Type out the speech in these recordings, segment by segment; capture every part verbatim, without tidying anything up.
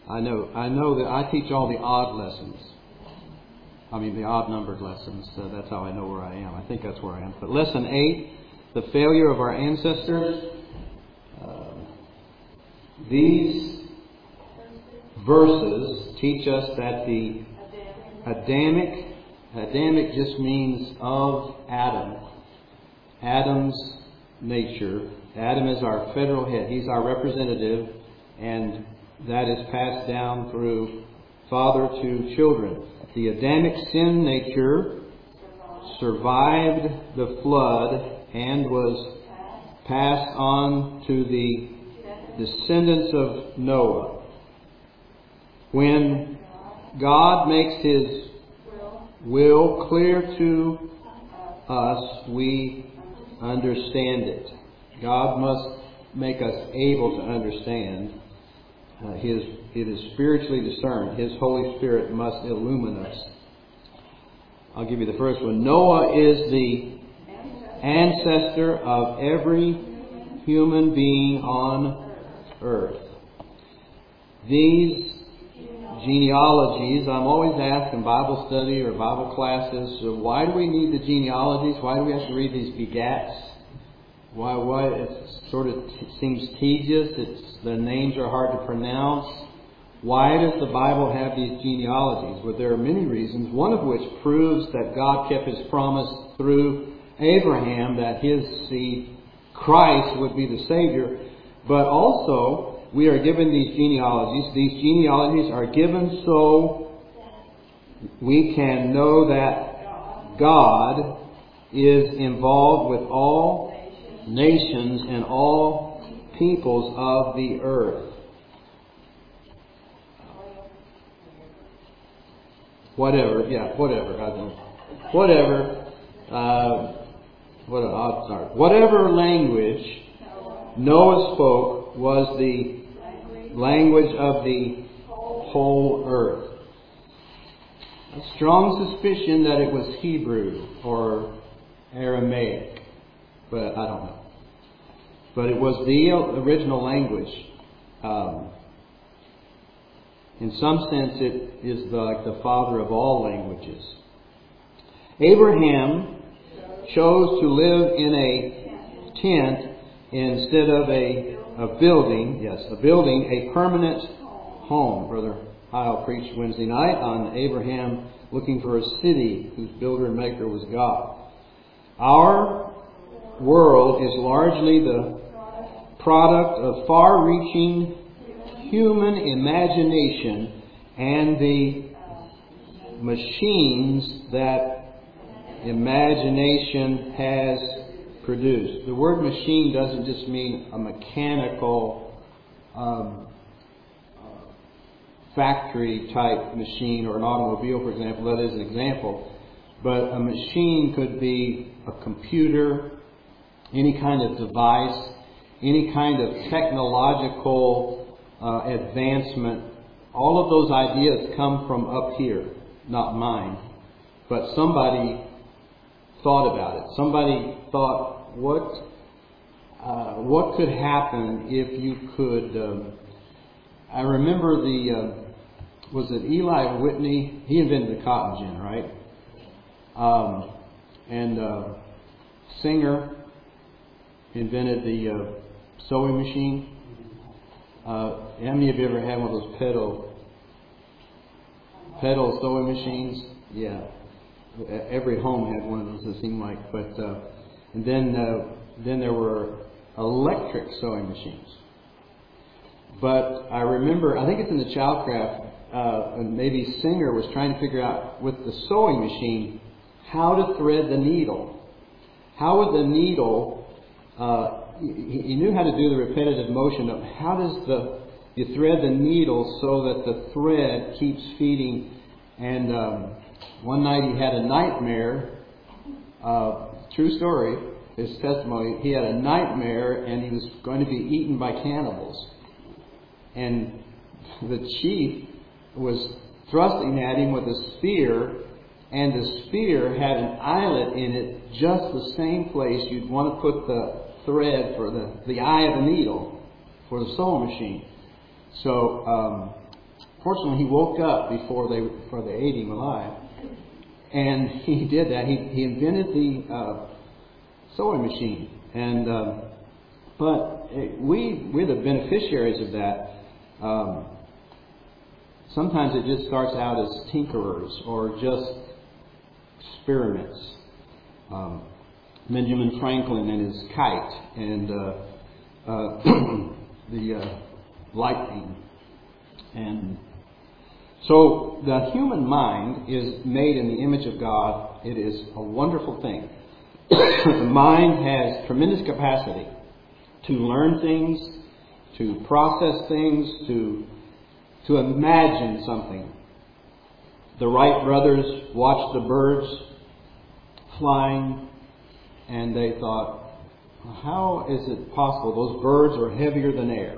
I know. I know that I teach all the odd lessons. I mean, the odd-numbered lessons. So that's how I know where I am. I think that's where I am. But lesson eight, the failure of our ancestors. Uh, these verses teach us that the Adamic, Adamic just means of Adam. Adam's nature. Adam is our federal head. He's our representative, and that is passed down through father to children. The Adamic sin nature survived the flood and was passed on to the descendants of Noah. When God makes His will clear to us, we understand it. God must make us able to understand. Uh, his, it is spiritually discerned. His Holy Spirit must illumine us. I'll give you the first one. Noah is the ancestor of every human being on earth. These genealogies, I'm always asked in Bible study or Bible classes, so why do we need the genealogies? Why do we have to read these begats? Why? Why? It sort of t- seems tedious. It's the names are hard to pronounce. Why does the Bible have these genealogies? Well, there are many reasons. One of which proves that God kept His promise through Abraham that his seed, Christ, would be the Savior. But also, we are given these genealogies. These genealogies are given so we can know that God is involved with all nations and all peoples of the earth. Whatever, yeah, whatever. I don't know. Whatever. Uh, what an odd start. Whatever language Noah spoke was the language of the whole earth. A strong suspicion that it was Hebrew or Aramaic, but I don't know. But it was the original language. Um, in some sense, it is the, like the father of all languages. Abraham chose to live in a tent instead of a, a building. Yes, a building, a permanent home. Brother Heil preached Wednesday night on Abraham looking for a city whose builder and maker was God. Our world is largely the product of far-reaching human imagination and the machines that imagination has produced. The word machine doesn't just mean a mechanical um, factory type machine or an automobile, for example. That is an example. But a machine could be a computer, any kind of device, any kind of technological uh, advancement. All of those ideas come from up here, not mine. But somebody thought about it. Somebody thought, what uh, what could happen if you could... Um, I remember the... Uh, was it Eli Whitney? He invented the cotton gin, right? Um, and uh, Singer invented the uh, sewing machine. Uh, how many of you ever had one of those pedal pedal sewing machines? Yeah, every home had one of those. It seemed like, but uh, and then uh, then there were electric sewing machines. But I remember, I think it's in the Childcraft, uh, and maybe Singer was trying to figure out with the sewing machine how to thread the needle. How would the needle, uh, he, he knew how to do the repetitive motion of how does the, you thread the needle so that the thread keeps feeding. And um, one night he had a nightmare, uh, true story, his testimony, he had a nightmare and he was going to be eaten by cannibals. And the chief was thrusting at him with a spear, and the spear had an eyelet in it, just the same place you'd want to put the thread for the, the eye of the needle for the sewing machine. So um, fortunately, he woke up before they before they ate him alive, and he did that. He he invented the uh, sewing machine, and uh, but we we're the beneficiaries of that. Um, sometimes it just starts out as tinkerers or just experiments. Um, Benjamin Franklin and his kite, and uh, uh, the uh, light beam. And so the human mind is made in the image of God. It is a wonderful thing. The mind has tremendous capacity to learn things, to process things, to to imagine something. The Wright brothers watched the birds flying, and they thought, how is it possible? Those birds are heavier than air.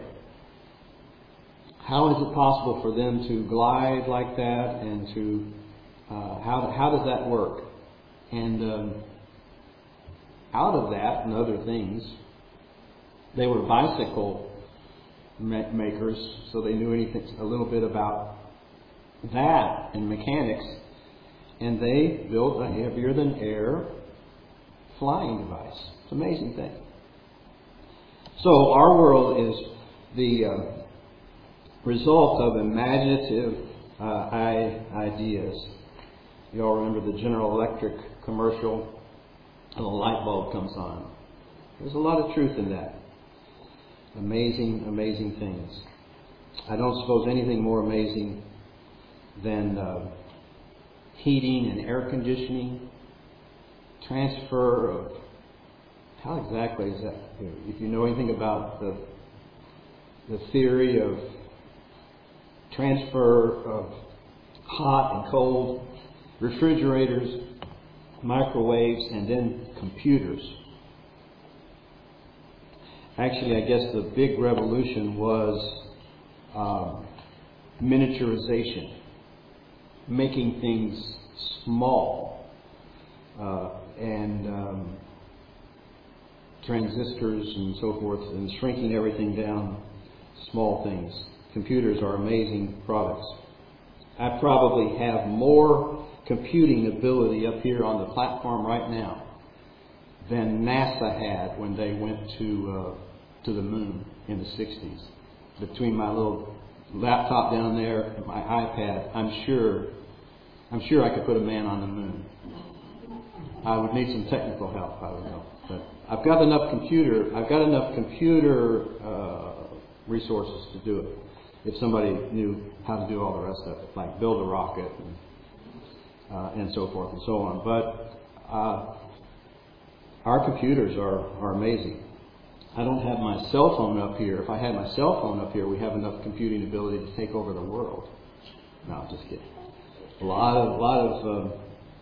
How is it possible for them to glide like that, and to uh, how how does that work? And um, out of that and other things, they were bicycle ma- makers, so they knew anything a little bit about that and mechanics, and they built a heavier than air flying device. It's an amazing thing. So our world is the uh, result of imaginative uh, I- ideas. You all remember the General Electric commercial, and the light bulb comes on. There's a lot of truth in that. Amazing, amazing things. I don't suppose anything more amazing than uh, heating and air conditioning, transfer of, how exactly is that? If you know anything about the the theory of transfer of hot and cold, refrigerators, microwaves, and then computers. Actually, I guess the big revolution was um, miniaturization, making things small, uh, and um, transistors and so forth, and shrinking everything down, small things. Computers are amazing products. I probably have more computing ability up here on the platform right now than NASA had when they went to uh, to the moon in the sixties. Between my little laptop down there and my iPad, I'm sure I'm sure I could put a man on the moon. I would need some technical help, I would know, but I've got enough computer. I've got enough computer uh, resources to do it. If somebody knew how to do all the rest of it, like build a rocket and, uh, and so forth and so on. But uh, our computers are, are amazing. I don't have my cell phone up here. If I had my cell phone up here, we have enough computing ability to take over the world. No, just kidding. A lot of, lot of, uh,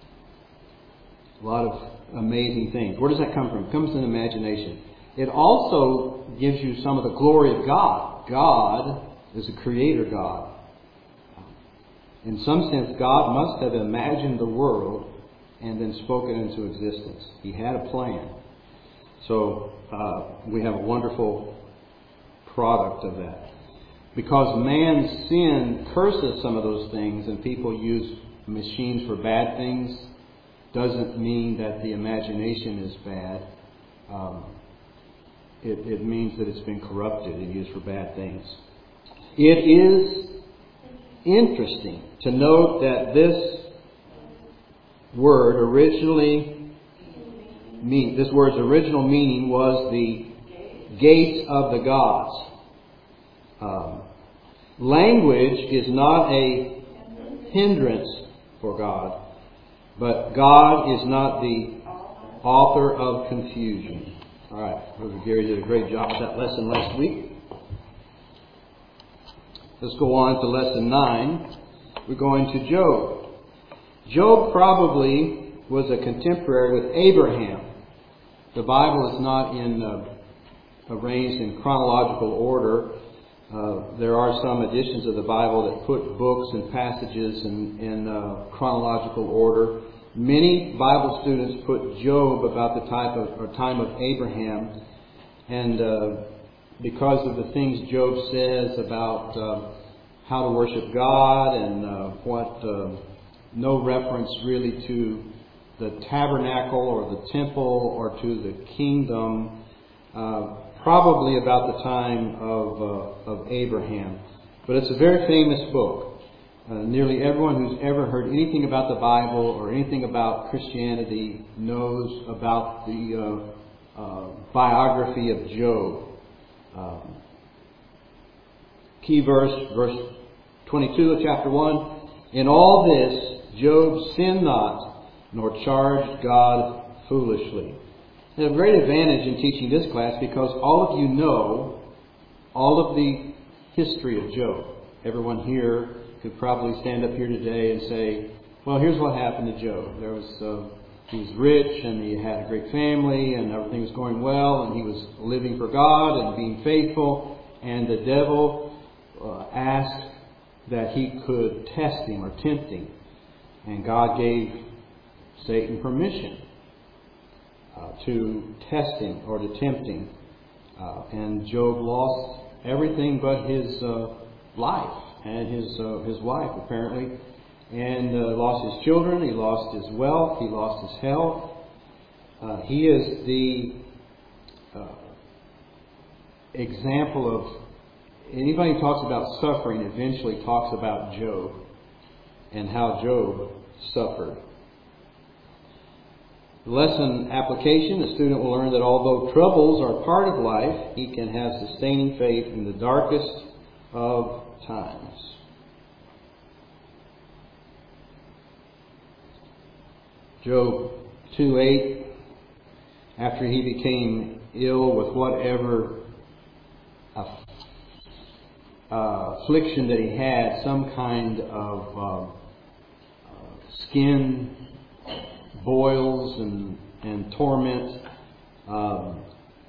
lot of amazing things. Where does that come from? It comes from imagination. It also gives you some of the glory of God. God is a creator God. In some sense, God must have imagined the world and then spoken it into existence. He had a plan. So uh, we have a wonderful product of that. Because man's sin curses some of those things, and people use machines for bad things, doesn't mean that the imagination is bad. Um, it, it means that it's been corrupted and used for bad things. It is interesting to note that this word originally mean this word's original meaning was the gates of the gods. Um, language is not a hindrance for God, but God is not the author of confusion. All right, Brother Gary did a great job with that lesson last week. Let's go on to lesson nine. We're going to Job. Job probably was a contemporary with Abraham. The Bible is not in uh, arranged in chronological order. Uh, there are some editions of the Bible that put books and passages in, in uh, chronological order. Many Bible students put Job about the type of or time of Abraham, and uh, because of the things Job says about uh, how to worship God, and uh, what uh, no reference really to the tabernacle or the temple or to the kingdom, uh, probably about the time of, uh, of Abraham. But it's a very famous book. Uh, nearly everyone who's ever heard anything about the Bible or anything about Christianity knows about the uh, uh, biography of Job. Um, key verse, verse twenty-two of chapter one. In all this, Job sinned not, nor charged God foolishly. I have a great advantage in teaching this class because all of you know all of the history of Job. Everyone here could probably stand up here today and say, well, here's what happened to Job. There was, uh, he was rich, and he had a great family, and everything was going well, and he was living for God and being faithful, and the devil uh, asked that he could test him or tempt him. And God gave Satan permission uh, to test him or to tempt him. Uh, and Job lost everything but his uh, life and his uh, his wife, apparently. And uh, lost his children, he lost his wealth, he lost his health. Uh, he is the uh, example of anybody who talks about suffering eventually talks about Job and how Job suffered. Lesson application: the student will learn that although troubles are part of life, he can have sustaining faith in the darkest of times. Job two eight, after he became ill with whatever uh, affliction that he had, some kind of uh, uh, skin boils and, and torment, um,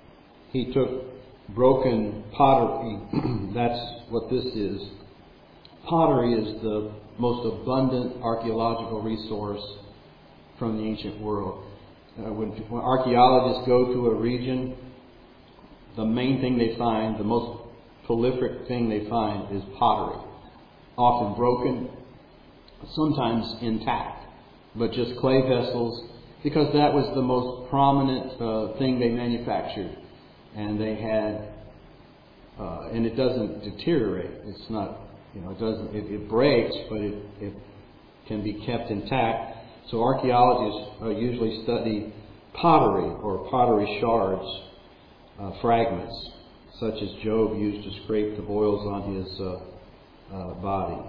he took broken pottery. That's what this is. Pottery is the most abundant archaeological resource from the ancient world. Uh, when, when archaeologists go to a region, the main thing they find, the most prolific thing they find, is pottery. Often broken, sometimes intact, but just clay vessels, because that was the most prominent uh, thing they manufactured. And they had, uh, and it doesn't deteriorate. It's not, you know, it doesn't, it, it breaks, but it, it can be kept intact. So archaeologists uh, usually study pottery or pottery shards, uh, fragments, such as Job used to scrape the boils on his uh, uh, body.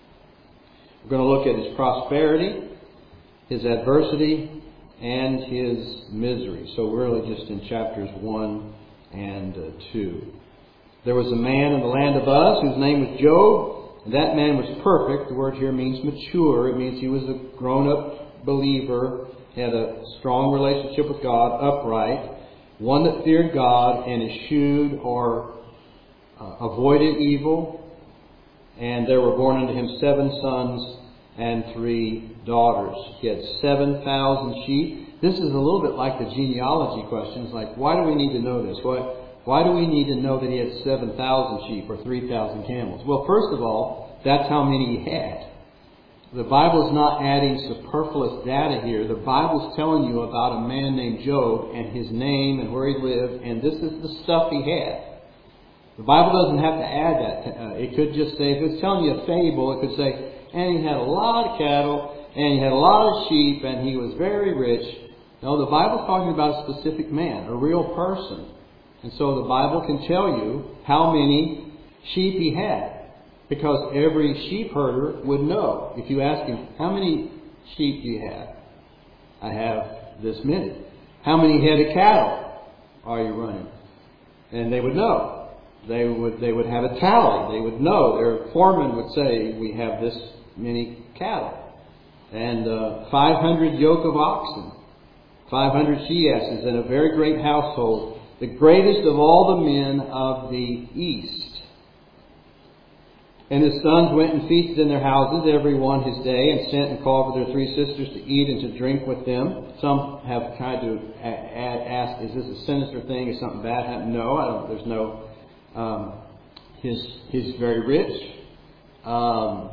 We're going to look at his prosperity, his adversity, and his misery. So we're really just in chapters one and uh, two. There was a man in the land of Uz whose name was Job. And that man was perfect. The word here means mature. It means he was a grown-up believer, had a strong relationship with God, upright, one that feared God and eschewed or uh, avoided evil. And there were born unto him seven sons and three daughters. He had seven thousand sheep. This is a little bit like the genealogy questions, like, why do we need to know this? Why, why do we need to know that he had seven thousand sheep or three thousand camels? Well, first of all, that's how many he had. The Bible is not adding superfluous data here. The Bible is telling you about a man named Job and his name and where he lived, and this is the stuff he had. The Bible doesn't have to add that. Uh, it could just say, if it's telling you a fable, it could say, and he had a lot of cattle, and he had a lot of sheep, and he was very rich. No, the Bible's talking about a specific man, a real person. And so the Bible can tell you how many sheep he had. Because every sheep herder would know. If you ask him, how many sheep do you have? I have this many. How many head of cattle are you running? And they would know. They would they would have a tally. They would know. Their foreman would say, we have this many cattle. And uh, five hundred yoke of oxen. five hundred she-asses, and a very great household. The greatest of all the men of the east. And his sons went and feasted in their houses, every one his day, and sent and called for their three sisters to eat and to drink with them. Some have tried to ask, is this a sinister thing? Is something bad happening? No, I don't. There's no. Um, his he's very rich. Um,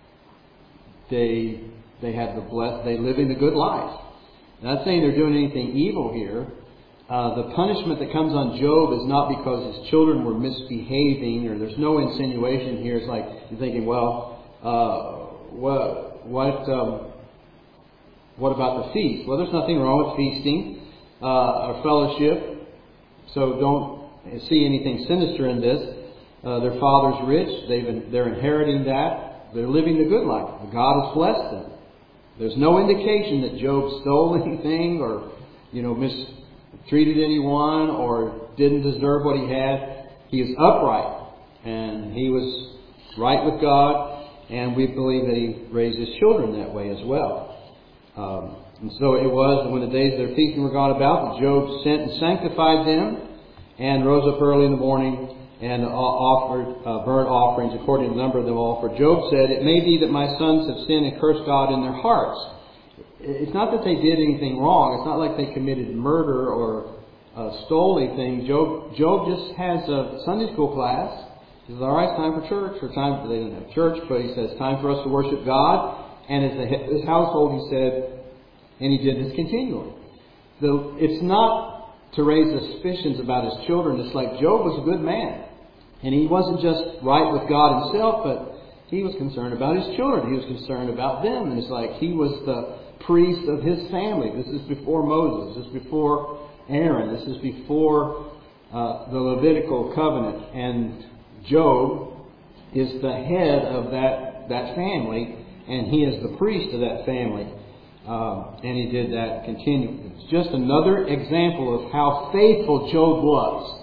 they they have the blessed. They living the good life. I'm not saying they're doing anything evil here. Uh, the punishment that comes on Job is not because his children were misbehaving, or there's no insinuation here. It's like you're thinking, well, uh, what what um, what about the feast? Well, there's nothing wrong with feasting uh, or fellowship, so don't see anything sinister in this. Uh, their father's rich; they've they're inheriting that. They're living the good life. God has blessed them. There's no indication that Job stole anything, or you know mistreated anyone, or didn't deserve what he had. He is upright, and he was right with God, and we believe that he raised his children that way as well. Um, and so it was when the days of their feasting were gone about, that Job sent and sanctified them, and rose up early in the morning and offered uh, burnt offerings according to the number of them all. For Job said, "It may be that my sons have sinned and cursed God in their hearts." It's not that they did anything wrong. It's not like they committed murder or uh, stole anything. Job, Job just has a Sunday school class. He says, "All right, it's time for church." Or time they didn't have church, but he says, "Time for us to worship God." And as the, his household, he said, and he did this continually. So it's not to raise suspicions about his children. It's like Job was a good man. And he wasn't just right with God himself, but he was concerned about his children. He was concerned about them. And it's like he was the priest of his family. This is before Moses. This is before Aaron. This is before uh, the Levitical covenant. And Job is the head of that, that family, and he is the priest of that family. Uh, and he did that continually. It's just another example of how faithful Job was.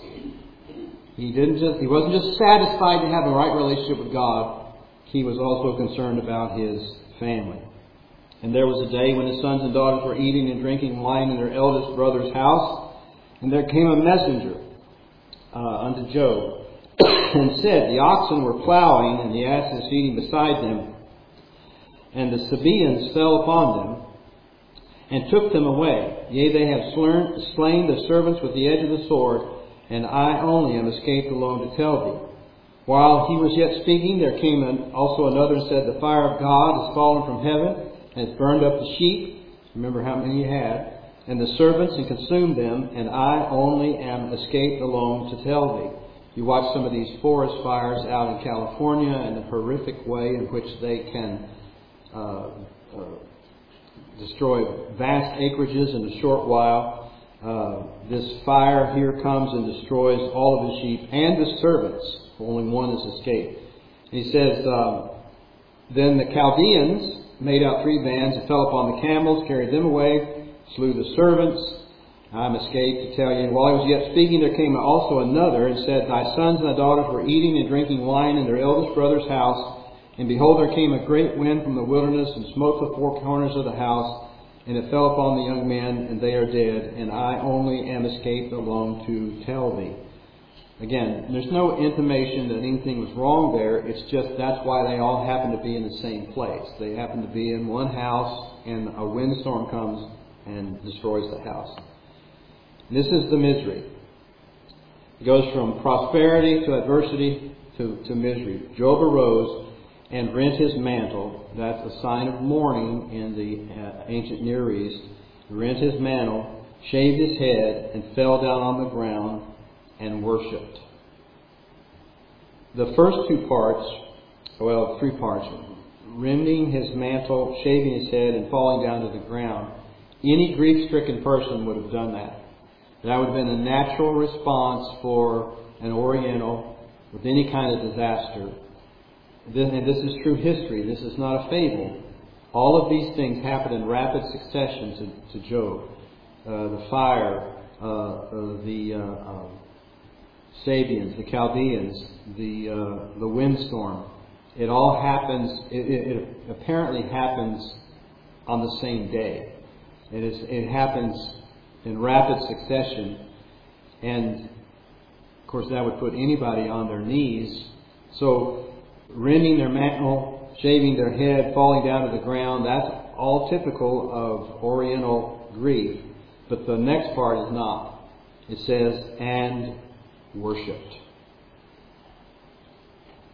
He didn't just, he wasn't just satisfied to have a right relationship with God. He was also concerned about his family. And there was a day when his sons and daughters were eating and drinking wine in their eldest brother's house. And there came a messenger uh, unto Job and said, "The oxen were plowing and the asses feeding beside them. And the Sabaeans fell upon them and took them away. Yea, they have slain the servants with the edge of the sword. And I only am escaped alone to tell thee." While he was yet speaking, there came an, also another and said, "The fire of God is fallen from heaven, and has burned up the sheep." Remember how many he had. "And the servants, and consumed them, and I only am escaped alone to tell thee." You watch some of these forest fires out in California, and the horrific way in which they can uh, uh, destroy vast acreages in a short while. Uh, this fire here comes and destroys all of the sheep and the servants. Only one has escaped. And he says, uh, "Then the Chaldeans made out three bands and fell upon the camels, carried them away, slew the servants. I'm escaped to tell you." And while he was yet speaking, there came also another and said, "Thy sons and thy daughters were eating and drinking wine in their eldest brother's house. And behold, there came a great wind from the wilderness and smote the four corners of the house. And it fell upon the young men, and they are dead. And I only am escaped alone to tell thee." Again, there's no intimation that anything was wrong there. It's just that's why they all happen to be in the same place. They happen to be in one house, and a windstorm comes and destroys the house. This is the misery. It goes from prosperity to adversity to, to misery. Job arose and rent his mantle. That's a sign of mourning in the uh, ancient Near East. He rent his mantle, shaved his head, and fell down on the ground and worshipped. The first two parts, well, three parts, rending his mantle, shaving his head, and falling down to the ground. Any grief-stricken person would have done that. That would have been a natural response for an Oriental with any kind of disaster. And this is true history. This is not a fable. All of these things happened in rapid succession to, to Job. Uh, the fire, uh, uh, the uh, um, Sabaeans, the Chaldeans, the uh, the windstorm. It all happens. It, it, it apparently happens on the same day. It is. It happens in rapid succession, and of course that would put anybody on their knees. So, rending their mantle, shaving their head, falling down to the ground, that's all typical of Oriental grief. But the next part is not. It says, "and worshipped."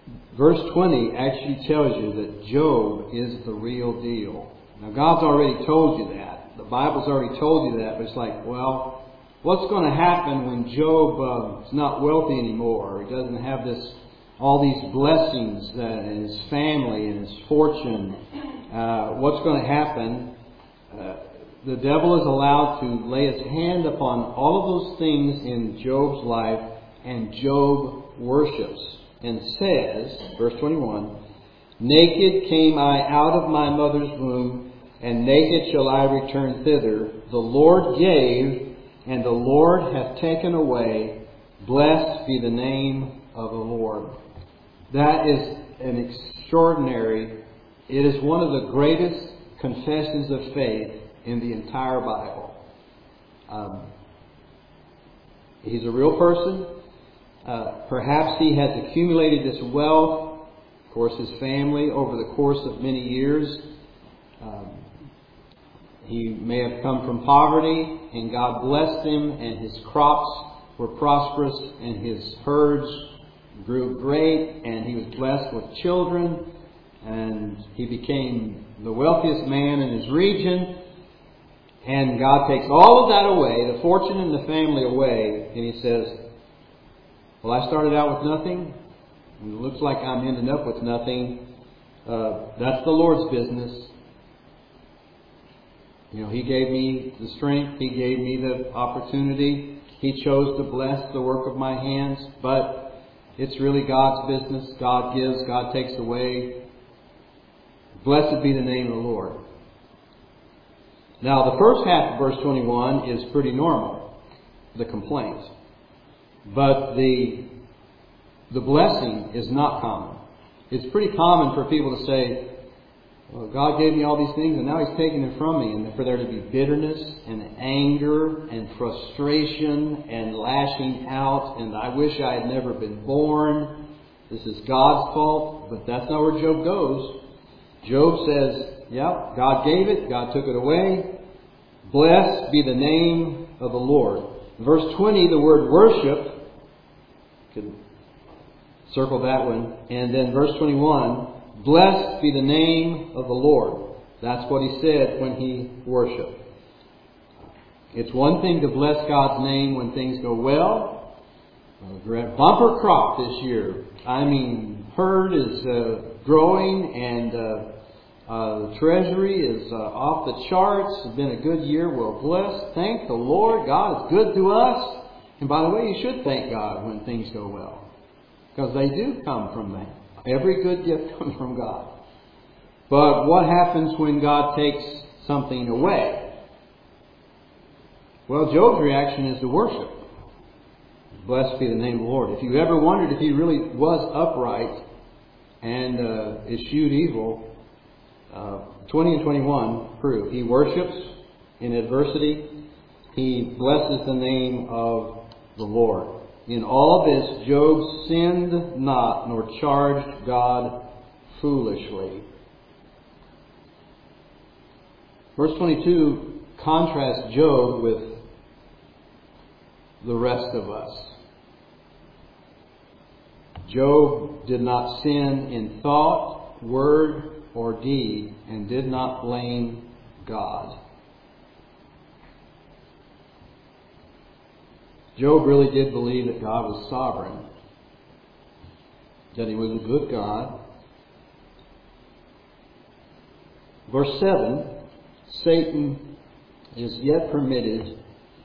verse twenty actually tells you that Job is the real deal. Now, God's already told you that. The Bible's already told you that. But it's like, well, what's going to happen when Job uh, is not wealthy anymore? Or he doesn't have this, all these blessings that in his family and his fortune. Uh, what's going to happen? Uh, the devil is allowed to lay his hand upon all of those things in Job's life, and Job worships and says, verse twenty-one, "Naked came I out of my mother's womb, and naked shall I return thither. The Lord gave, and the Lord hath taken away. Blessed be the name of the Lord." That is an extraordinary, it is one of the greatest confessions of faith in the entire Bible. Um, he's a real person. Uh, perhaps he has accumulated this wealth, of course his family, over the course of many years. Um, he may have come from poverty, and God blessed him, and his crops were prosperous, and his herds grew great, and he was blessed with children, and he became the wealthiest man in his region. And God takes all of that away, the fortune and the family away, and He says, well, I started out with nothing, and it looks like I'm ending up with nothing. Uh, that's the Lord's business. You know, He gave me the strength, He gave me the opportunity, He chose to bless the work of my hands, but it's really God's business. God gives, God takes away. Blessed be the name of the Lord. Now, the first half of verse twenty-one is pretty normal, the complaint. But the the blessing is not common. It's pretty common for people to say, well, God gave me all these things and now He's taken it from me. And for there to be bitterness and anger and frustration and lashing out and I wish I had never been born. This is God's fault. But that's not where Job goes. Job says, yeah, God gave it. God took it away. Blessed be the name of the Lord. Verse twenty, the word worship. Could circle that one. And then verse twenty-one, blessed be the name of the Lord. That's what he said when he worshiped. It's one thing to bless God's name when things go well. We're at bumper crop this year. I mean, herd is uh, growing and uh, uh, the treasury is uh, off the charts. It's been a good year. We're blessed. Thank the Lord. God is good to us. And by the way, you should thank God when things go well, because they do come from that. Every good gift comes from God. But what happens when God takes something away? Well, Job's reaction is to worship. Blessed be the name of the Lord. If you ever wondered if he really was upright and uh, eschewed evil, uh, twenty and twenty-one prove. He worships in adversity. He blesses the name of the Lord. In all this, Job sinned not, nor charged God foolishly. Verse twenty-two contrasts Job with the rest of us. Job did not sin in thought, word, or deed, and did not blame God. Job really did believe that God was sovereign, that He was a good God. Verse seven, Satan is yet permitted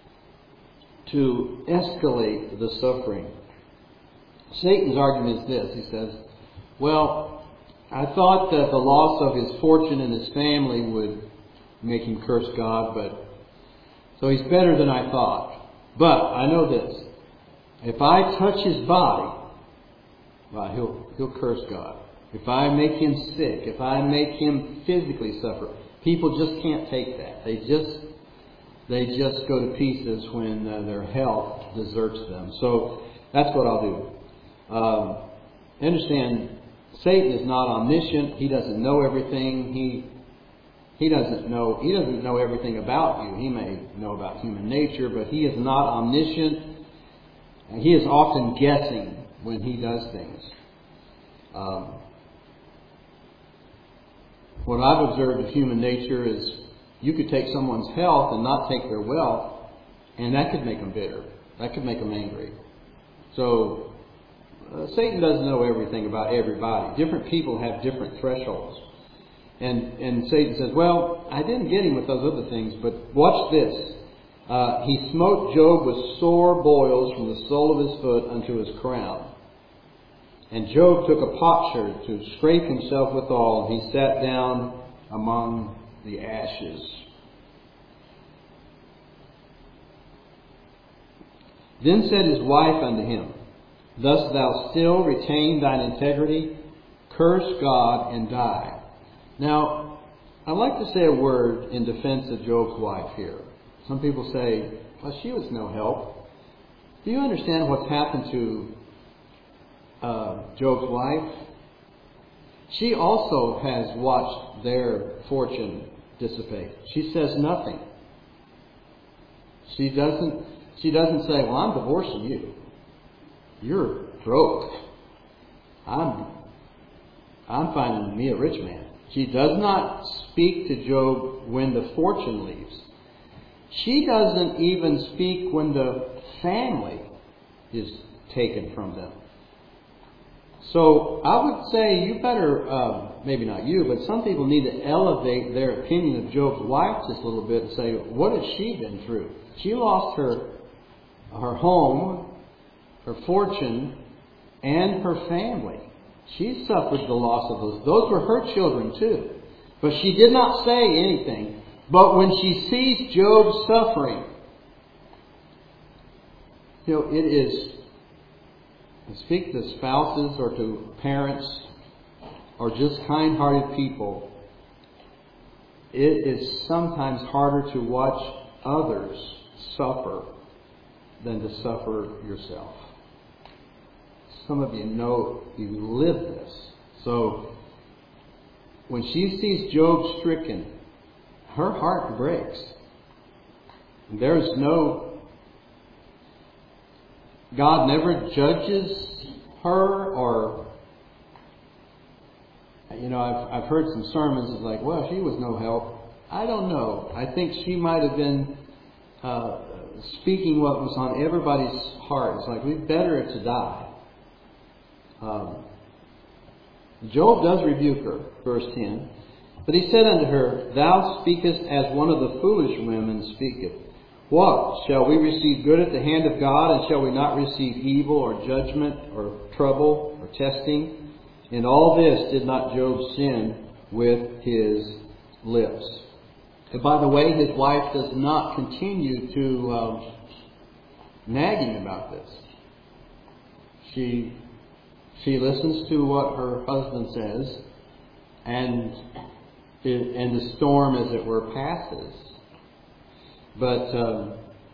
to escalate the suffering. Satan's argument is this. He says, well, I thought that the loss of his fortune and his family would make him curse God, but so he's better than I thought. But I know this. If I touch his body, well, he'll, he'll curse God. If I make him sick, if I make him physically suffer, people just can't take that. They just they just go to pieces when uh, their health deserts them. So that's what I'll do. Um, understand, Satan is not omniscient. He doesn't know everything. He he doesn't know he doesn't know everything about you. He may know about human nature, but he is not omniscient. He is often guessing when he does things. Um, what I've observed of human nature is you could take someone's health and not take their wealth, and that could make them bitter. That could make them angry. So uh, Satan doesn't know everything about everybody. Different people have different thresholds. And and Satan says, well, I didn't get him with those other things, but watch this. Uh, he smote Job with sore boils from the sole of his foot unto his crown. And Job took a potsherd to scrape himself withal, and he sat down among the ashes. Then said his wife unto him, Dost thou still retain thine integrity? Curse God and die. Now, I'd like to say a word in defense of Job's wife here. Some people say, well, she was no help. Do you understand what's happened to uh, Job's wife? She also has watched their fortune dissipate. She says nothing. She doesn't, she doesn't say, well, I'm divorcing you. You're broke. I'm, I'm finding me a rich man. She does not speak to Job when the fortune leaves. She doesn't even speak when the family is taken from them. So I would say you better, uh, maybe not you, but some people need to elevate their opinion of Job's wife just a little bit and say, what has she been through? She lost her, her home, her fortune, and her family. She suffered the loss of those. Those were her children too. But she did not say anything. But when she sees Job suffering, you know, it is, I speak to spouses or to parents or just kind-hearted people, it is sometimes harder to watch others suffer than to suffer yourself. Some of you know you live this. So when she sees Job stricken, her heart breaks. There's no... God never judges her, or... You know, I've, I've heard some sermons that's like, well, she was no help. I don't know. I think she might have been uh, speaking what was on everybody's heart. It's like, we'd better to die. Um, Job does rebuke her, verse ten. But he said unto her, Thou speakest as one of the foolish women speaketh. What? Shall we receive good at the hand of God, and shall we not receive evil or judgment or trouble or testing? In all this did not Job sin with his lips. And by the way, his wife does not continue to um, nag him about this. She... She listens to what her husband says, and it, and the storm, as it were, passes. But um,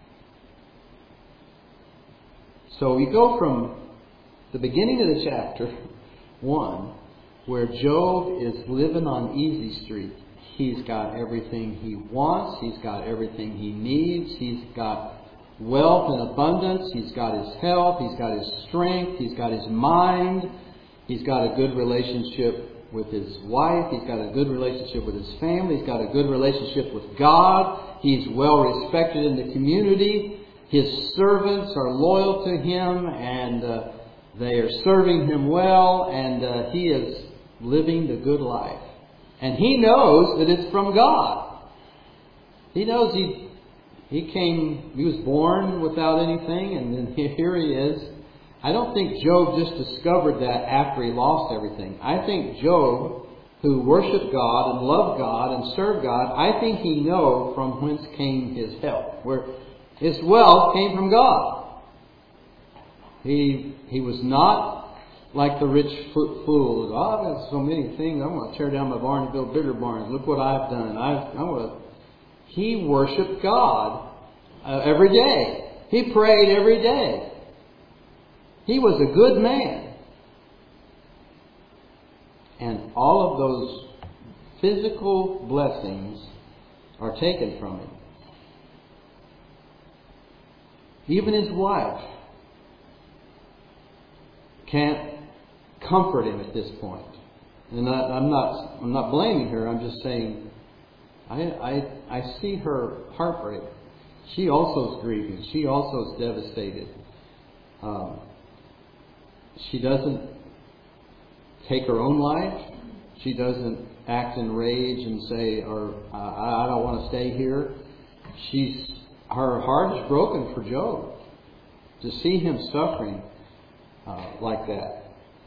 so we go from the beginning of the chapter one, where Job is living on easy street. He's got everything he wants. He's got everything he needs. He's got wealth and abundance. He's got his health. He's got his strength. He's got his mind. He's got a good relationship with his wife. He's got a good relationship with his family. He's got a good relationship with God. He's well respected in the community. His servants are loyal to him, and uh, they are serving him well, and uh, he is living the good life. And he knows that it's from God. He knows he He came, he was born without anything, and then here he is. I don't think Job just discovered that after he lost everything. I think Job, who worshiped God and loved God and served God, I think he knew from whence came his help. Where his wealth came from God. He he was not like the rich fool. Oh, I've got so many things. I'm going to tear down my barn and build bigger barns. Look what I've done. I've, I'm going to... He worshipped God uh, every day. He prayed every day. He was a good man. And all of those physical blessings are taken from him. Even his wife can't comfort him at this point. And I, I'm not I'm not blaming her. I'm just saying I I I see her heartbreak. She also is grieving. She also is devastated. Um, she doesn't take her own life. She doesn't act in rage and say, "Or uh, I don't want to stay here." She's her heart is broken for Job to see him suffering uh, like that.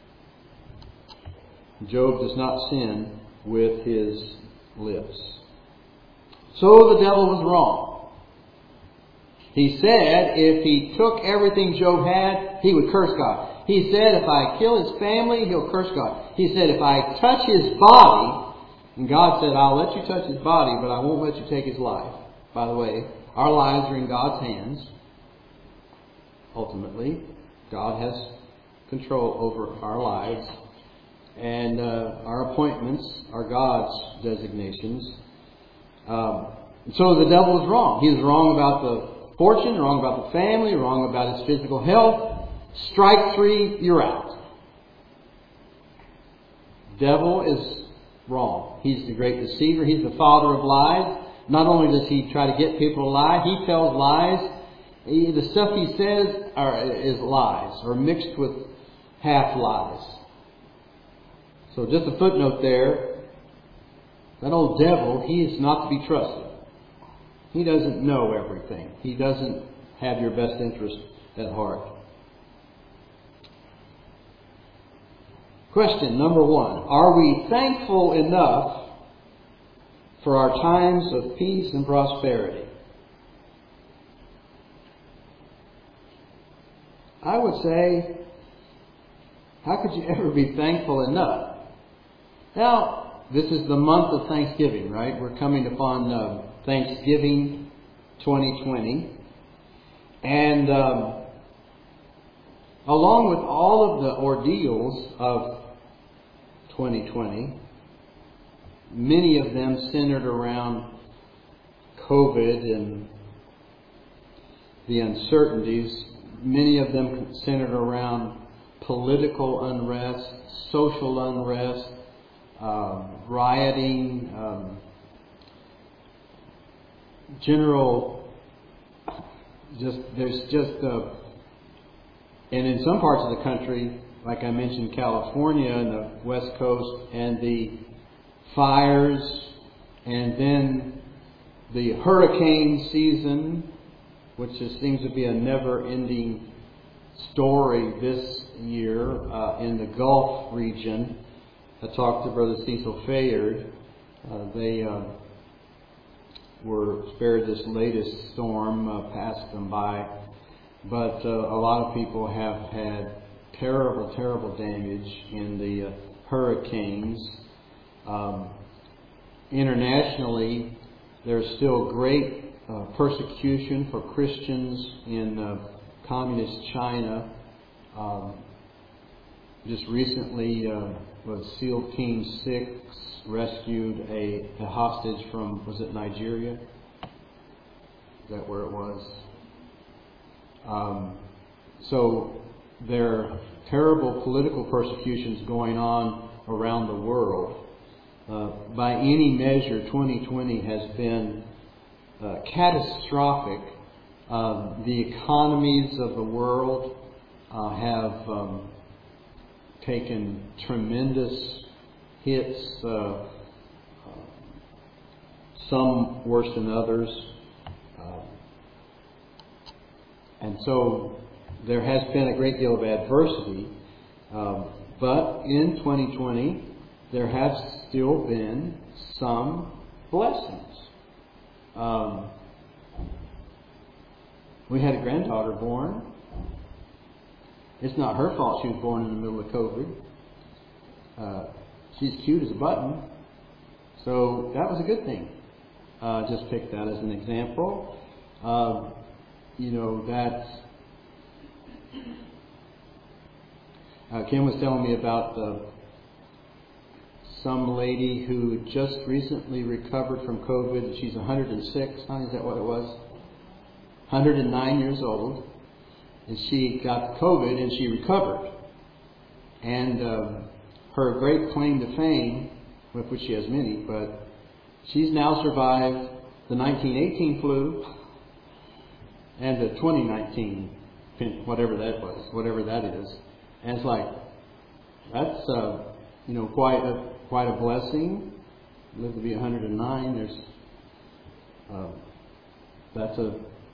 Job does not sin with his lips. So the devil was wrong. He said if he took everything Job had, he would curse God. He said if I kill his family, he'll curse God. He said if I touch his body, and God said, I'll let you touch his body, but I won't let you take his life. By the way, our lives are in God's hands. Ultimately, God has control over our lives. And uh, our appointments are God's designations. Um, so the devil was wrong. He was wrong about the fortune, wrong about the family, wrong about his physical health. Strike three, you're out. Devil is wrong. He's the great deceiver. He's the father of lies. Not only does he try to get people to lie, he tells lies. He, the stuff he says are, is lies, or mixed with half lies. So just a footnote there. That old devil, he is not to be trusted. He doesn't know everything. He doesn't have your best interest at heart. Question number one. Are we thankful enough for our times of peace and prosperity? I would say, how could you ever be thankful enough? Now, this is the month of Thanksgiving, right? We're coming upon uh, Thanksgiving twenty twenty. And um, along with all of the ordeals of twenty twenty, many of them centered around COVID and the uncertainties. Many of them centered around political unrest, social unrest, um, rioting, um, general, just, there's just, uh, and in some parts of the country, like I mentioned, California and the West Coast, and the fires, and then the hurricane season, which just seems to be a never-ending story this year uh, in the Gulf region. I talked to Brother Cecil Fayard. Uh, they uh, were spared this latest storm, uh, passed them by, but uh, a lot of people have had terrible, terrible damage in the uh, hurricanes. Um, internationally, there's still great uh, persecution for Christians in uh, communist China. Um, just recently, uh, was SEAL Team six rescued a, a hostage from, was it Nigeria? Is that where it was? Um, so there are terrible political persecutions going on around the world. Uh, by any measure, twenty twenty has been uh, catastrophic. Uh, the economies of the world uh, have um, taken tremendous hits, uh, uh, some worse than others. Uh, and so there has been a great deal of adversity. Um, but in twenty twenty, there have still been some blessings. Um, we had a granddaughter born. It's not her fault she was born in the middle of COVID. Uh, she's cute as a button. So that was a good thing. Uh, just pick that as an example. Uh, you know, that's... Uh, Kim was telling me about the, some lady who just recently recovered from COVID. She's one hundred six. Huh? Is that what it was? one hundred nine years old. And she got COVID and she recovered. And um, her great claim to fame, with which she has many, but she's now survived the nineteen eighteen flu and the twenty nineteen, whatever that was, whatever that is. And it's like, that's uh, you know quite a quite a blessing. Lived to be one hundred nine. There's uh, that's a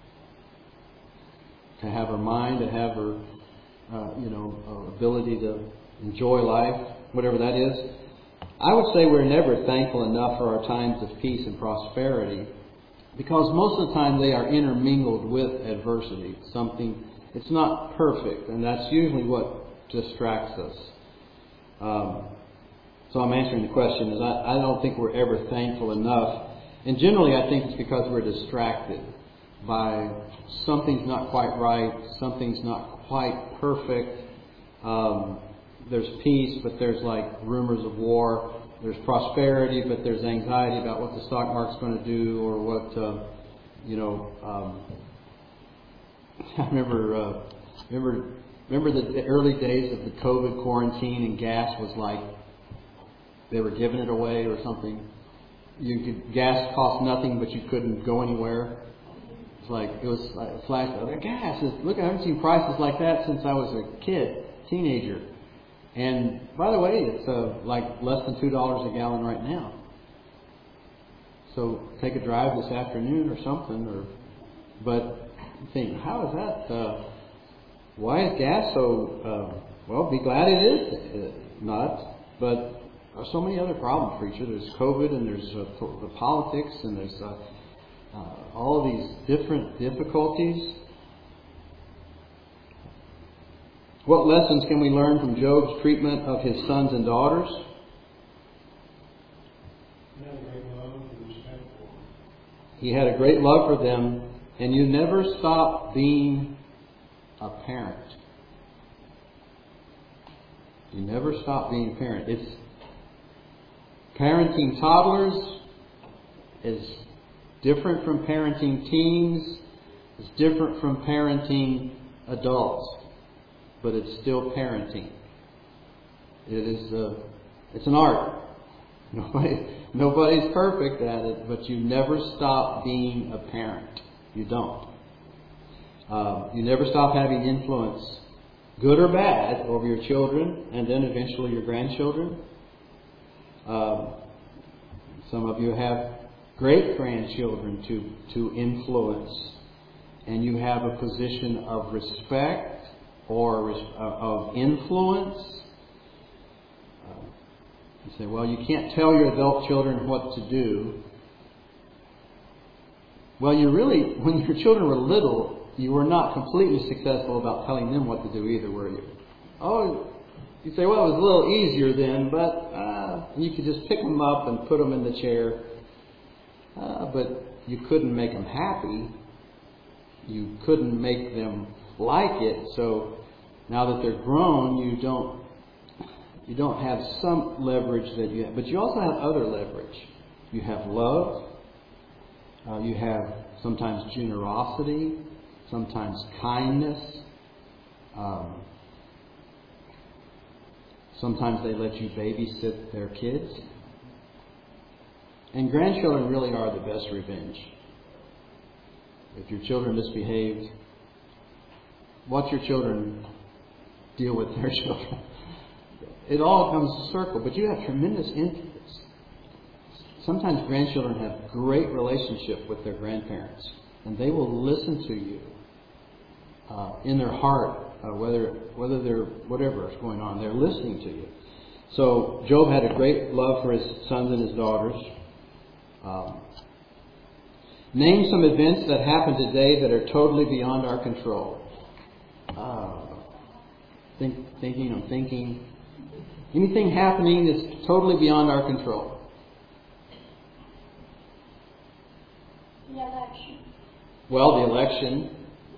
to have her mind, to have her uh, you know uh, ability to enjoy life, whatever that is. I would say we're never thankful enough for our times of peace and prosperity, because most of the time they are intermingled with adversity. Something, it's not perfect, and that's usually what distracts us. Um, so I'm answering the question is I, I don't think we're ever thankful enough. And generally I think it's because we're distracted by something's not quite right, something's not quite perfect. Um, there's peace, but there's like rumors of war. There's prosperity, but there's anxiety about what the stock market's going to do, or what, uh, you know, um, I remember, uh, remember, remember the early days of the COVID quarantine, and gas was like, they were giving it away or something. You could, gas cost nothing, but you couldn't go anywhere. It's like, it was like a flash, oh, gas is, look, I haven't seen prices like that since I was a kid, teenager. And by the way, it's uh, like less than two dollars a gallon right now. So take a drive this afternoon or something. Or, but think, how is that? Uh, why is gas so? Uh, well, be glad it is uh, not. But there's so many other problems, preacher. There's COVID, and there's uh, the politics, and there's uh, uh, all of these different difficulties. What lessons can we learn from Job's treatment of his sons and daughters? He had a great love for them, and you never stop being a parent. You never stop being a parent. It's parenting toddlers is different from parenting teens. It's different from parenting adults. But it's still parenting. It is a, it's an art. Nobody, nobody's perfect at it, but you never stop being a parent. You don't. Uh, you never stop having influence, good or bad, over your children, and then eventually your grandchildren. Uh, some of you have great grandchildren to to influence, and you have a position of respect or of influence. Uh, you say, well, you can't tell your adult children what to do. Well, you really, when your children were little, you were not completely successful about telling them what to do either, were you? Oh, you say, well, it was a little easier then, but uh, you could just pick them up and put them in the chair. Uh, but you couldn't make them happy. You couldn't make them like it. So now that they're grown, you don't you don't have some leverage that you have, but you also have other leverage. You have love. Uh, you have sometimes generosity, sometimes kindness. Um, sometimes they let you babysit their kids. And grandchildren really are the best revenge. If your children misbehaved, watch your children deal with their children. It all comes to circle, but you have tremendous influence. Sometimes grandchildren have great relationship with their grandparents, and they will listen to you uh, in their heart, uh, whether whether they're whatever is going on, they're listening to you. So Job had a great love for his sons and his daughters. Um, name some events that happen today that are totally beyond our control. Uh, think, thinking, I'm thinking. Anything happening that's totally beyond our control. The election. Well, the election.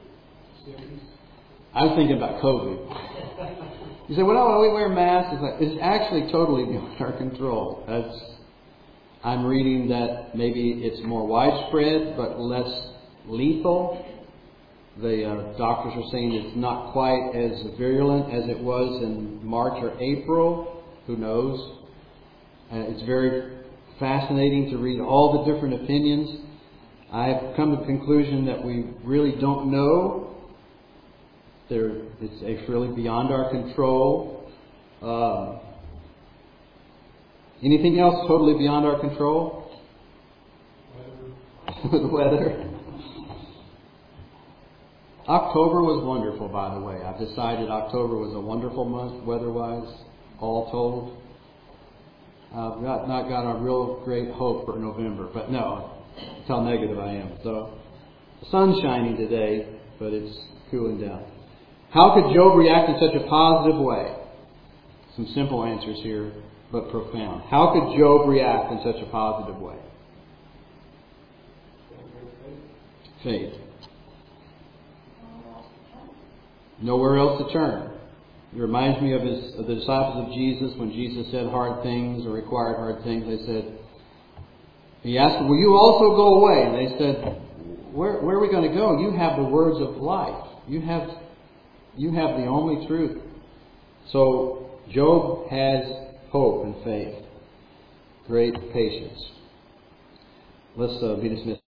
I was thinking about COVID. You say, well, no, we wear masks. It's, like, it's actually totally beyond our control. That's. I'm reading that maybe it's more widespread but less lethal. The uh, doctors are saying it's not quite as virulent as it was in March or April. Who knows? Uh, it's very fascinating to read all the different opinions. I have come to the conclusion that we really don't know. There, it's, it's really beyond our control. Uh, anything else totally beyond our control? Weather. The weather. October was wonderful, by the way. I've decided October was a wonderful month, weather-wise, all told. I've not, not got a real great hope for November, but no, that's how negative I am. So, the sun's shining today, but it's cooling down. How could Job react in such a positive way? Some simple answers here, but profound. How could Job react in such a positive way? Faith. Nowhere else to turn. It reminds me of, his, of the disciples of Jesus when Jesus said hard things or required hard things. They said, He asked them, will you also go away? And they said, where, where are we going to go? You have the words of life. You have, you have the only truth. So Job has hope and faith. Great patience. Let's uh, be dismissed.